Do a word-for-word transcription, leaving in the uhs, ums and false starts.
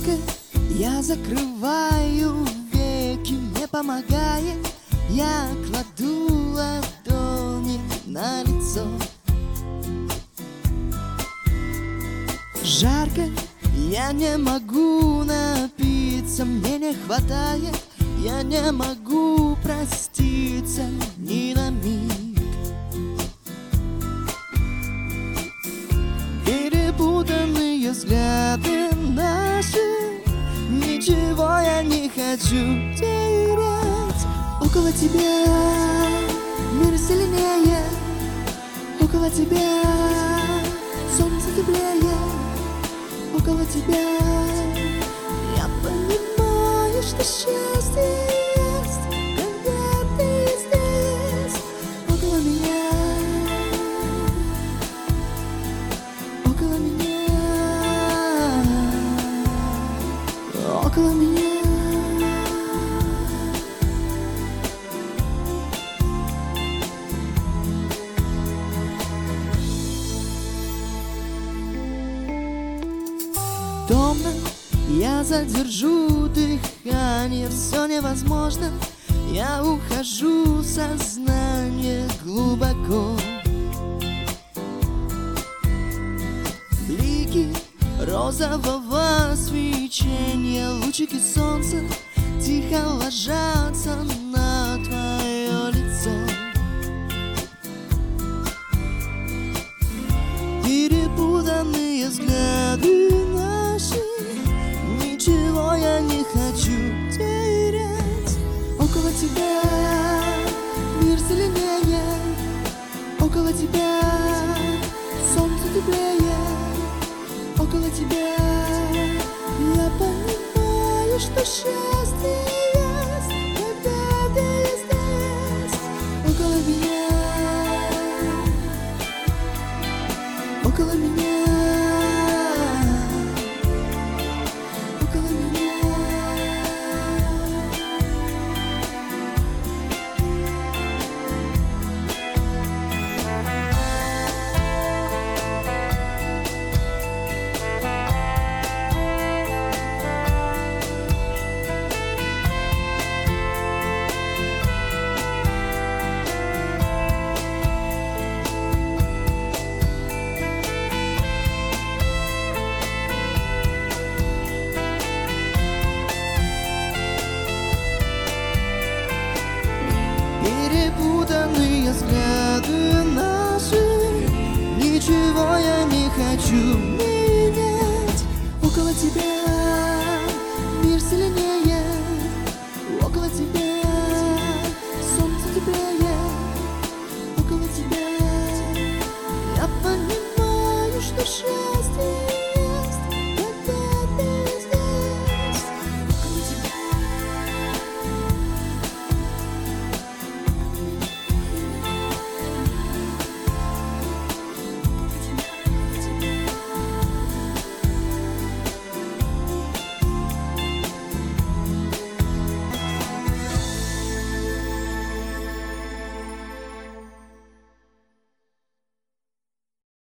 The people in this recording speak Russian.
Жарко, я закрываю веки, не помогает. Я кладу ладони на лицо. Жарко, я не могу напиться, мне не хватает. Я не могу проститься ни на миг. Перепутанные взгляды наши, ничего я не хочу терять. Около тебя мир сильнее, около тебя солнце теплее, около тебя я понимаю, что счастье есть, когда ты здесь. Около меня, около меня, около меня. Томно, я задержу дыхание, все невозможно. Я ухожу в сознание глубоко. Блики розового свечения, лучики солнца тихо ложатся на твое лицо. Перепутанные взгляды наши, ничего я не хочу терять. Около тебя мир зеленее, около тебя солнце теплее, около тебя я понимаю, что счастье есть, когда ты здесь. Около меня, около меня. Перепутанные взгляды наши, ничего я не хочу